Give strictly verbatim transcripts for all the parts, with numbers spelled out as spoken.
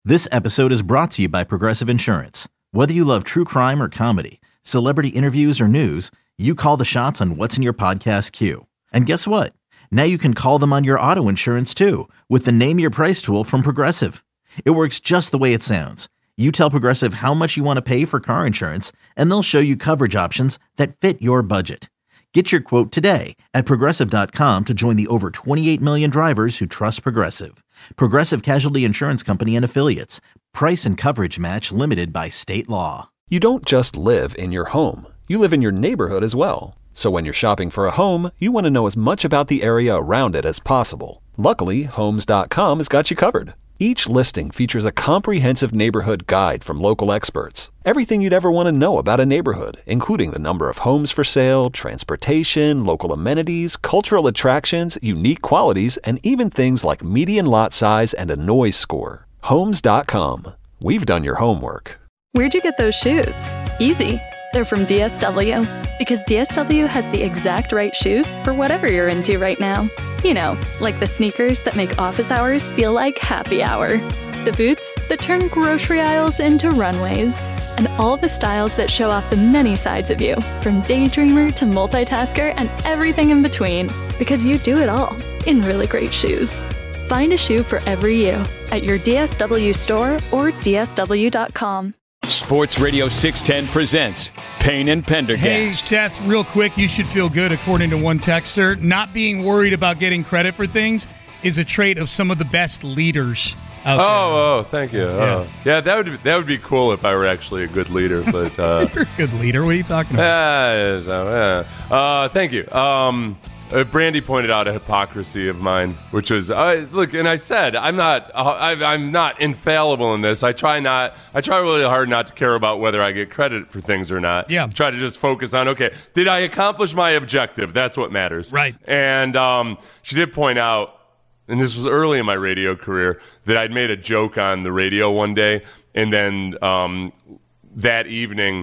This episode is brought to you by Progressive Insurance. Whether you love true crime or comedy, celebrity interviews or news, you call the shots on what's in your podcast queue. And guess what? Now you can call them on your auto insurance too with the Name Your Price tool from Progressive. It works just the way it sounds. You tell Progressive how much you want to pay for car insurance, and they'll show you coverage options that fit your budget. Get your quote today at Progressive dot com to join the over twenty-eight million drivers who trust Progressive. Progressive Casualty Insurance Company and Affiliates. Price and coverage match limited by state law. You don't just live in your home. You live in your neighborhood as well. So when you're shopping for a home, you want to know as much about the area around it as possible. Luckily, Homes dot com has got you covered. Each listing features a comprehensive neighborhood guide from local experts. Everything you'd ever want to know about a neighborhood, including the number of homes for sale, transportation, local amenities, cultural attractions, unique qualities, and even things like median lot size and a noise score. Homes dot com. We've done your homework. Where'd you get those shoes? Easy. They're from D S W. Because D S W has the exact right shoes for whatever you're into right now. You know, like the sneakers that make office hours feel like happy hour. The boots that turn grocery aisles into runways. And all the styles that show off the many sides of you, from daydreamer to multitasker and everything in between. Because you do it all in really great shoes. Find a shoe for every you at your D S W store or D S W dot com. Sports Radio six ten presents Payne and Pendergast. Hey, Seth, real quick, you should feel good, according to one texter. Not being worried about getting credit for things is a trait of some of the best leaders out there. Oh, oh, thank you. Yeah, oh. yeah that would be, that would be cool if I were actually a good leader. But uh, you're a good leader. What are you talking about? Yeah, so, yeah. Uh, thank you. Um, Uh, Brandy pointed out a hypocrisy of mine, which was, uh, look, and I said, I'm not, uh, I, I'm not infallible in this. I try not, I try really hard not to care about whether I get credit for things or not. Yeah. I try to just focus on, okay, did I accomplish my objective? That's what matters. Right. And um, she did point out, and this was early in my radio career, that I'd made a joke on the radio one day, and then um, that evening,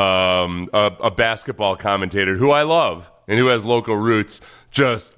um, a, a basketball commentator who I love and who has local roots just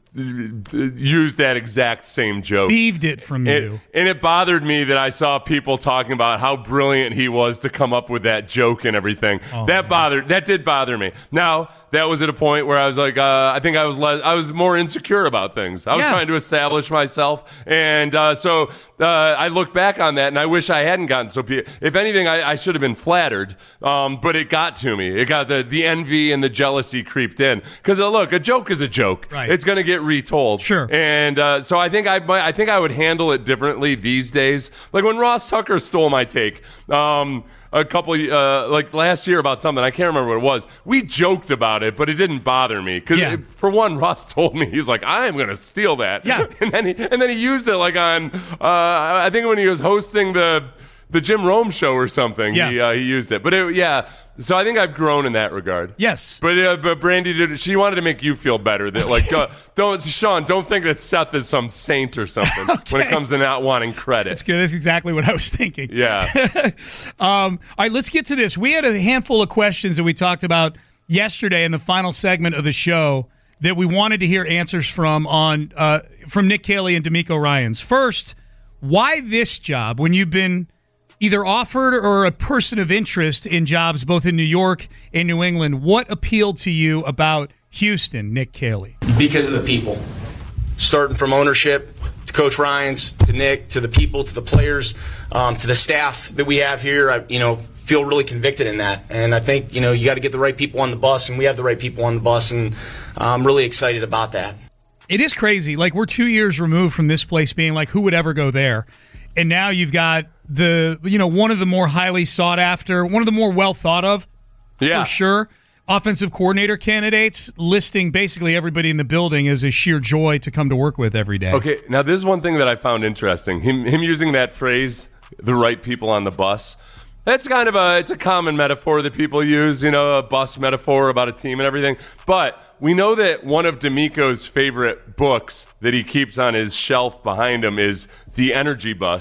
used that exact same joke. Thieved it from it, you. And it bothered me that I saw people talking about how brilliant he was to come up with that joke and everything. Oh, that man. bothered. That did bother me. Now, that was at a point where I was like, uh, I think I was less, I was more insecure about things. I was Yeah. trying to establish myself. And uh, so uh, I look back on that, and I wish I hadn't gotten so... Pe- if anything, I, I should have been flattered. Um, but it got to me. It got the, the envy and the jealousy creeped in. Because, uh, look, a joke is a joke. Right. It's going to get retold. Sure. And uh, so I think I might, I think I would handle it differently these days. Like when Ross Tucker stole my take um, a couple uh, like last year about something, I can't remember what it was. We joked about it, but it didn't bother me because Yeah. for one, Ross told me, he's like, I am going to steal that. Yeah. And then he and then he used it like on uh, I think when he was hosting the the Jim Rome show or something. Yeah. He uh, he used it, but it, yeah. So I think I've grown in that regard. Yes. But uh, but Brandy did. She wanted to make you feel better. That like uh, don't Sean, don't think that Seth is some saint or something Okay. when it comes to not wanting credit. That's good. That's exactly what I was thinking. Yeah. um, all right, let's get to this. We had a handful of questions that we talked about yesterday in the final segment of the show that we wanted to hear answers from on uh, from Nick Caley and D'Amico Ryans. First, why this job when you've been either offered or a person of interest in jobs both in New York and New England? What appealed to you about Houston, Nick Caley? Because of the people. Starting from ownership to Coach Ryans, to Nick, to the people, to the players, um, to the staff that we have here, I, you know, feel really convicted in that. And I think, you know, you got to get the right people on the bus, and we have the right people on the bus, and I'm really excited about that. It is crazy. Like, we're two years removed from this place being like, who would ever go there? And now you've got the, you know, one of the more highly sought after, one of the more well thought of, Yeah. for sure, offensive coordinator candidates, listing basically everybody in the building as a sheer joy to come to work with every day. Okay, now this is one thing that I found interesting. Him him using that phrase, the right people on the bus. That's kind of a, it's a common metaphor that people use, you know, a bus metaphor about a team and everything. But we know that one of D'Amico's favorite books that he keeps on his shelf behind him is The Energy Bus.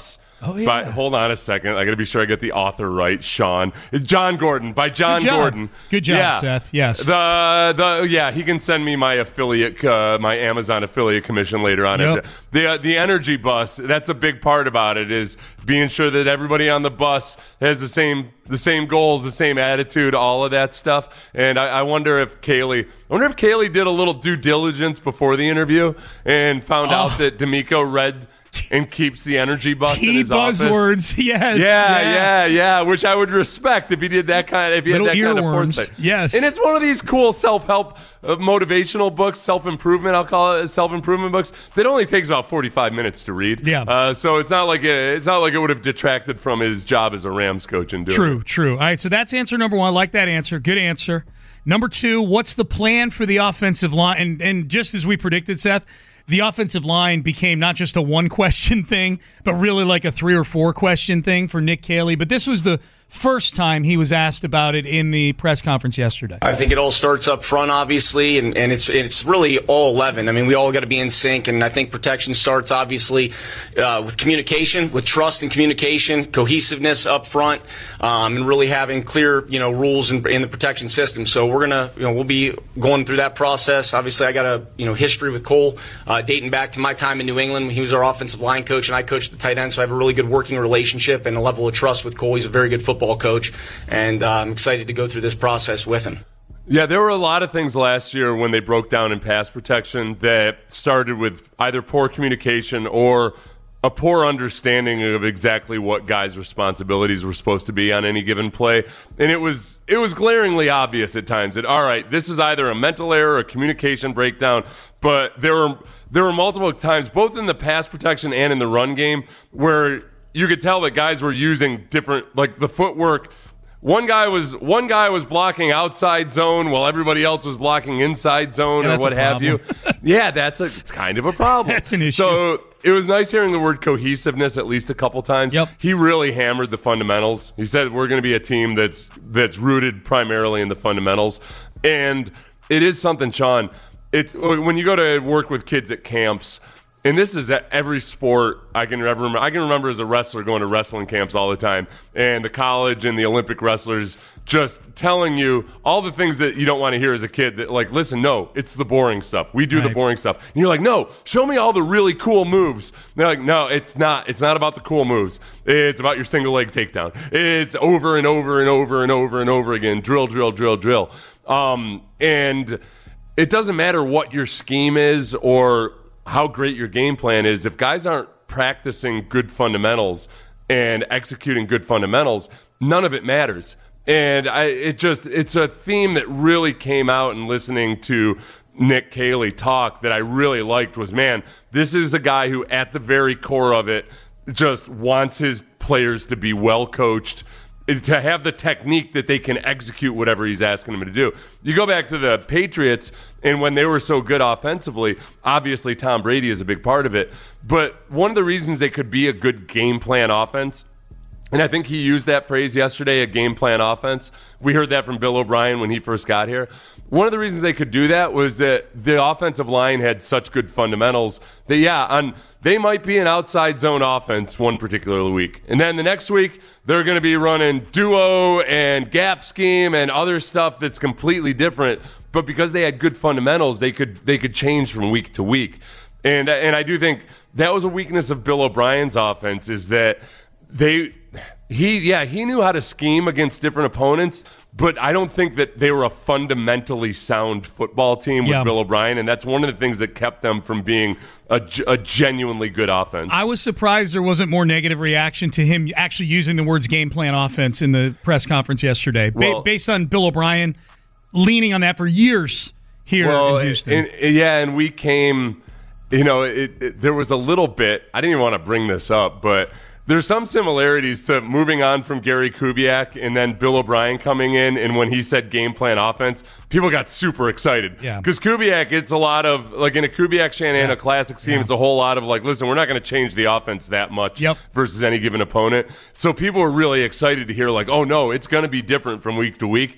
Oh, yeah. But hold on a second. I got to be sure I get the author right. Sean. It's John Gordon by John Good job. Gordon. Good job, yeah. Seth. Yes. The the yeah, he can send me my affiliate, uh, my Amazon affiliate commission later on. Yep. The uh, the energy bus. That's a big part about it, is being sure that everybody on the bus has the same the same goals, the same attitude, all of that stuff. And I, I wonder if Kaylee, I wonder if Kaylee did a little due diligence before the interview and found Oh. out that D'Amico read and keeps the energy bus Key in his buzzwords. office. Yes. Yeah, yeah, yeah, which I would respect if he did that kind of, if he Little had that kind of earworms. foresight. Yes. And it's one of these cool self-help, uh, motivational books, self-improvement, I'll call it, self-improvement books. That only takes about forty-five minutes to read. Yeah. Uh, so it's not like it, it's not like it would have detracted from his job as a Rams coach in doing True, it. true. All right, so that's answer number one. I like that answer. Good answer. Number two, what's the plan for the offensive line? And, and just as we predicted, Seth, the offensive line became not just a one-question thing, but really like a three- or four-question thing for Nick Caley. But this was the first time he was asked about it in the press conference yesterday. I think it all starts up front, obviously, and, and it's it's really all eleven. I mean, we all got to be in sync, and I think protection starts, obviously, uh, with communication, with trust and communication, cohesiveness up front, um, and really having clear, you know, rules in, in the protection system. So we're gonna, you know, we'll be going through that process. Obviously, I got a, you know, history with Cole, uh, dating back to my time in New England when he was our offensive line coach, and I coached the tight end. So I have a really good working relationship and a level of trust with Cole. He's a very good football coach, and uh, I'm excited to go through this process with him. Yeah, there were a lot of things last year when they broke down in pass protection that started with either poor communication or a poor understanding of exactly what guys' responsibilities were supposed to be on any given play. And it was it was glaringly obvious at times that, all right, this is either a mental error or a communication breakdown, but there were there were multiple times, both in the pass protection and in the run game, where you could tell that guys were using different, like the footwork. One guy was one guy was blocking outside zone while everybody else was blocking inside zone, Yeah, or what a have you. Yeah, that's a it's kind of a problem. That's an issue. So it was nice hearing the word cohesiveness at least a couple times. Yep. He really hammered the fundamentals. He said we're going to be a team that's that's rooted primarily in the fundamentals, and it is something, Sean. It's when you go to work with kids at camps. And this is at every sport I can ever remember. I can remember as a wrestler going to wrestling camps all the time, and the college and the Olympic wrestlers just telling you all the things that you don't want to hear as a kid. That, like, listen, no, it's the boring stuff. We do Right. the boring stuff. And you're like, no, show me all the really cool moves. And they're like, no, it's not. It's not about the cool moves. It's about your single leg takedown. It's over and over and over and over and over again. Drill, drill, drill, drill. Um, and it doesn't matter what your scheme is or how great your game plan is. If guys aren't practicing good fundamentals and executing good fundamentals, none of it matters. And I, it just, it's a theme that really came out in listening to Nick Caley talk that I really liked was, man, this is a guy who at the very core of it just wants his players to be well coached, to have the technique that they can execute whatever he's asking them to do. You go back to the Patriots, and when they were so good offensively, obviously Tom Brady is a big part of it, but one of the reasons they could be a good game plan offense, and I think he used that phrase yesterday, a game plan offense. We heard that from Bill O'Brien when he first got here. One of the reasons they could do that was that the offensive line had such good fundamentals that, yeah, on they might be an outside zone offense one particular week. And then the next week, they're going to be running duo and gap scheme and other stuff that's completely different. But because they had good fundamentals, they could they could change from week to week. And and I do think that was a weakness of Bill O'Brien's offense, is that they he yeah, he knew how to scheme against different opponents, but I don't think that they were a fundamentally sound football team with Yeah. Bill O'Brien, and that's one of the things that kept them from being a, a genuinely good offense. I was surprised there wasn't more negative reaction to him actually using the words game plan offense in the press conference yesterday, ba- Well- based on Bill O'Brien leaning on that for years here well, in Houston. and- yeah, and we came, you know, it, it, there was a little bit, I didn't even want to bring this up, but there's some similarities to moving on from Gary Kubiak and then Bill O'Brien coming in, and when he said game plan offense, people got super excited. Yeah. Because Kubiak, it's a lot of, like in a Kubiak Shanahan, Yeah. a classic scheme, Yeah. it's a whole lot of like, listen, we're not going to change the offense that much Yep. versus any given opponent. So people were really excited to hear like, oh no, it's going to be different from week to week.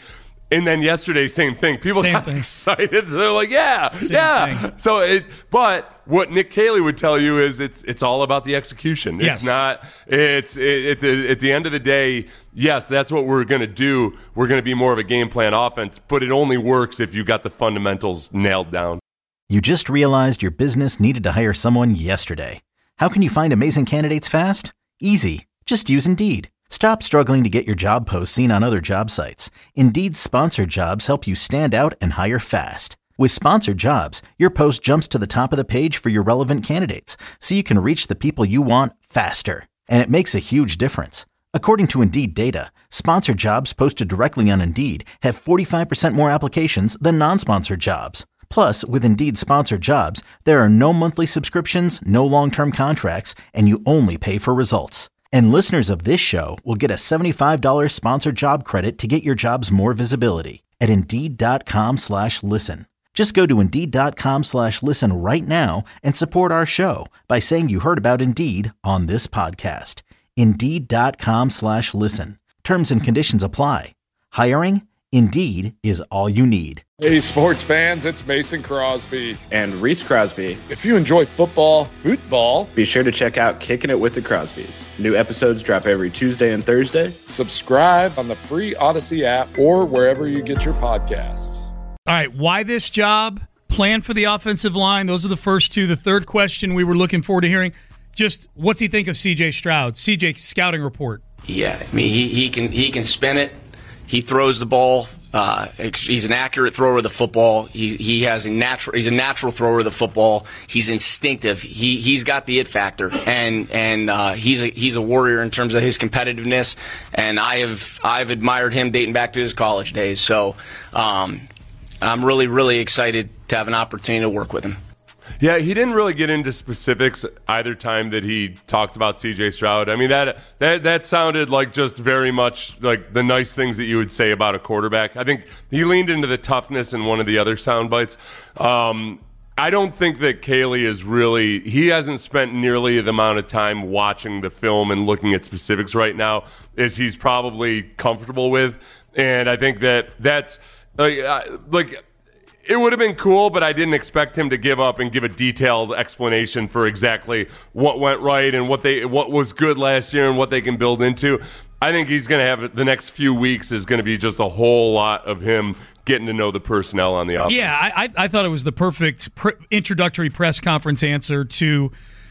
And then yesterday, same thing. People Same got thing. excited. They're like, yeah, Same yeah. thing. So it, but what Nick Caley would tell you is it's it's all about the execution. It's Yes. not, it's it, at, the, at the end of the day, yes, that's what we're going to do. We're going to be more of a game plan offense, but it only works if you got the fundamentals nailed down. You just realized your business needed to hire someone yesterday. How can you find amazing candidates fast? Easy. Just use Indeed. Stop struggling to get your job posts seen on other job sites. Indeed's sponsored jobs help you stand out and hire fast. With sponsored jobs, your post jumps to the top of the page for your relevant candidates, so you can reach the people you want faster. And it makes a huge difference. According to Indeed data, sponsored jobs posted directly on Indeed have forty-five percent more applications than non-sponsored jobs. Plus, with Indeed sponsored jobs, there are no monthly subscriptions, no long-term contracts, and you only pay for results. And listeners of this show will get a seventy-five dollars sponsored job credit to get your jobs more visibility at Indeed.com slash listen. Just go to Indeed.com slash listen right now and support our show by saying you heard about Indeed on this podcast. Indeed.com slash listen. Terms and conditions apply. Hiring? Indeed is all you need. Hey, sports fans, it's Mason Crosby. And Reese Crosby. If you enjoy football, football, be sure to check out Kicking It with the Crosbys. New episodes drop every Tuesday and Thursday. Subscribe on the free Odyssey app or wherever you get your podcasts. All right, why this job? Plan for the offensive line. Those are the first two. The third question we were looking forward to hearing, just what's he think of C J Stroud? C J scouting report. Yeah, I mean, he, he can he can spin it. He throws the ball. Uh, he's an accurate thrower of the football. He he has a natural. He's a natural thrower of the football. He's instinctive. He he's got the it factor, and and uh, he's a he's a warrior in terms of his competitiveness. And I have I've admired him dating back to his college days. So um, I'm really really excited to have an opportunity to work with him. Yeah, he didn't really get into specifics either time that he talked about C J Stroud. I mean, that that that sounded like just very much like the nice things that you would say about a quarterback. I think he leaned into the toughness in one of the other sound bites. Um, I don't think that Caley is really – he hasn't spent nearly the amount of time watching the film and looking at specifics right now as he's probably comfortable with. And I think that that's like, uh, like – it would have been cool, but I didn't expect him to give up and give a detailed explanation for exactly what went right and what they what was good last year and what they can build into. I think he's going to have the next few weeks is going to be just a whole lot of him getting to know the personnel on the offense. Yeah, I, I thought it was the perfect pre- introductory press conference answer to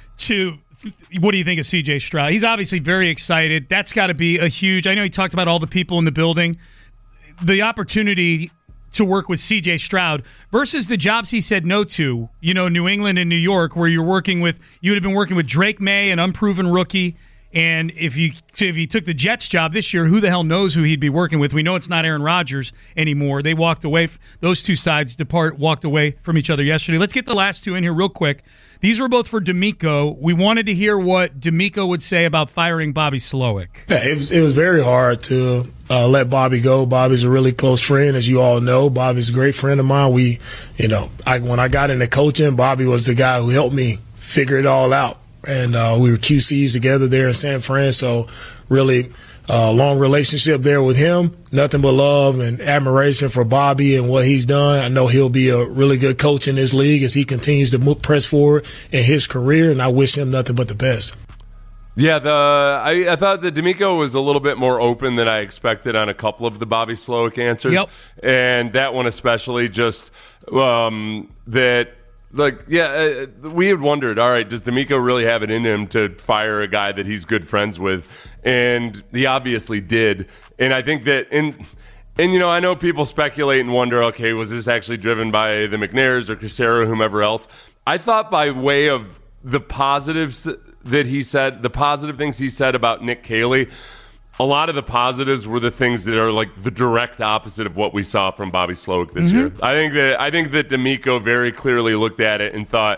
to what do you think of C J Stroud? He's obviously very excited. That's got to be a huge. I know he talked about all the people in the building, the opportunity to work with C J Stroud versus the jobs he said no to, you know, New England and New York, where you're working with, you would have been working with Drake May, an unproven rookie. And if you if he took the Jets job this year, who the hell knows who he'd be working with? We know it's not Aaron Rodgers anymore. They walked away. Those two sides depart walked away from each other yesterday. Let's get the last two in here real quick. These were both for DeMeco. We wanted to hear what DeMeco would say about firing Bobby Slowick. Yeah, it was it was very hard to uh, let Bobby go. Bobby's a really close friend, as you all know. Bobby's a great friend of mine. We, you know, I, when I got into coaching, Bobby was the guy who helped me figure it all out. And uh, we were Q Cs together there in San Fran, so really uh, long relationship there with him. Nothing but love and admiration for Bobby and what he's done. I know he'll be a really good coach in this league as he continues to move, press forward in his career, and I wish him nothing but the best. Yeah, the I, I thought that DeMeco was a little bit more open than I expected on a couple of the Bobby Slowick answers. Yep. And that one especially, just um, that – Like, yeah, uh, we had wondered, all right, does DeMeco really have it in him to fire a guy that he's good friends with? And he obviously did. And I think that, in, and, you know, I know people speculate and wonder, okay, was this actually driven by the McNairs or Cassera or whomever else? I thought by way of the positives that he said, the positive things he said about Nick Caley, a lot of the positives were the things that are like the direct opposite of what we saw from Bobby Slowick this mm-hmm. year. I think that I think that DeMeco very clearly looked at it and thought,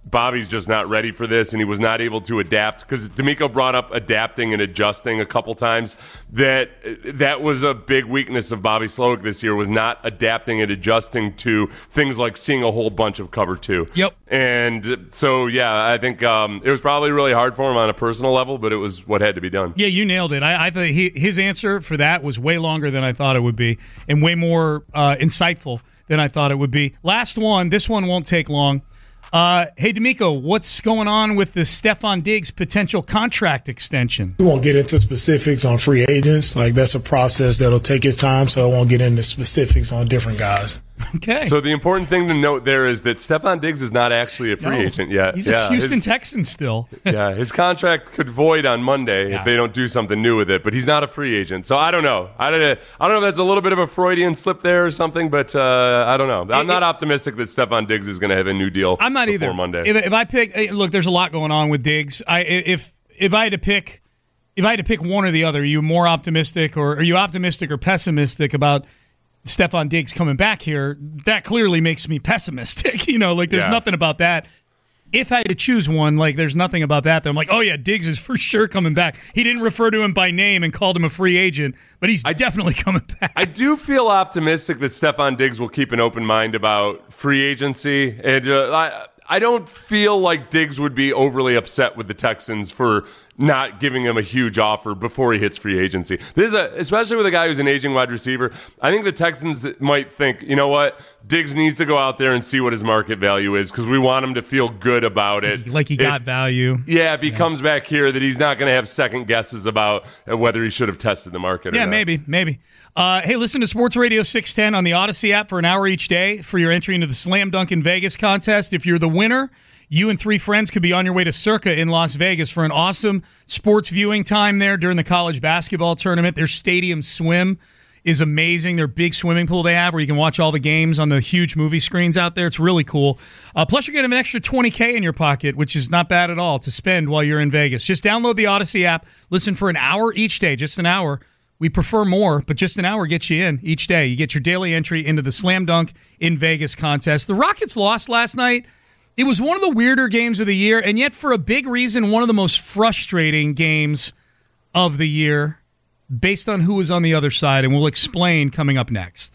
Bobby's just not ready for this, and he was not able to adapt, because D'Amico brought up adapting and adjusting a couple times. That that was a big weakness of Bobby Slowik this year, was not adapting and adjusting to things like seeing a whole bunch of cover two. Yep. And so, yeah, I think um, it was probably really hard for him on a personal level, but it was what had to be done. Yeah, you nailed it. I, I thought he, his answer for that was way longer than I thought it would be, and way more uh, insightful than I thought it would be. Last one. This one won't take long. Uh, hey, D'Amico, what's going on with the Stefon Diggs potential contract extension? We won't get into specifics on free agents. Like, that's a process that'll take its time, so I won't get into specifics on different guys. Okay. So the important thing to note there is that Stefon Diggs is not actually a free No, agent yet. He's yeah, a Houston his, Texan still. yeah, his contract could void on Monday Yeah. if they don't do something new with it, but he's not a free agent. So I don't know. I don't, I don't know if that's a little bit of a Freudian slip there or something, but uh, I don't know. I'm It- not it- optimistic that Stefon Diggs is going to have a new deal I'm not before either. Monday. If, if I pick, eh, look, there's a lot going on with Diggs. I if if I had to pick, if I had to pick one or the other, are you more optimistic, or are you optimistic or pessimistic about Stefon Diggs coming back here? That clearly makes me pessimistic. You know, like there's Yeah. nothing about that. If I had to choose one, like there's nothing about that. That I'm like, oh yeah, Diggs is for sure coming back. He didn't refer to him by name and called him a free agent, but he's definitely coming back. I do feel optimistic that Stefon Diggs will keep an open mind about free agency. And uh, I, I don't feel like Diggs would be overly upset with the Texans for not giving him a huge offer before he hits free agency. This is a, especially with a guy who's an aging wide receiver. I think the Texans might think, you know what, Diggs needs to go out there and see what his market value is, because we want him to feel good about it. Like he got If- value. Yeah, if he comes back here, that he's not going to have second guesses about whether he should have tested the market or Yeah, not. maybe, maybe. Uh, hey, listen to Sports Radio six ten on the Odyssey app for an hour each day for your entry into the Slam Dunk in Vegas contest. If you're the winner, you and three friends could be on your way to Circa in Las Vegas for an awesome sports viewing time there during the college basketball tournament. Their stadium swim is amazing. Their big swimming pool they have where you can watch all the games on the huge movie screens out there. It's really cool. Uh, plus, you're getting an extra twenty K in your pocket, which is not bad at all to spend while you're in Vegas. Just download the Odyssey app. Listen for an hour each day, just an hour. We prefer more, but just an hour gets you in each day. You get your daily entry into the Slam Dunk in Vegas contest. The Rockets lost last night. It was one of the weirder games of the year, and yet for a big reason, one of the most frustrating games of the year based on who was on the other side, and we'll explain coming up next.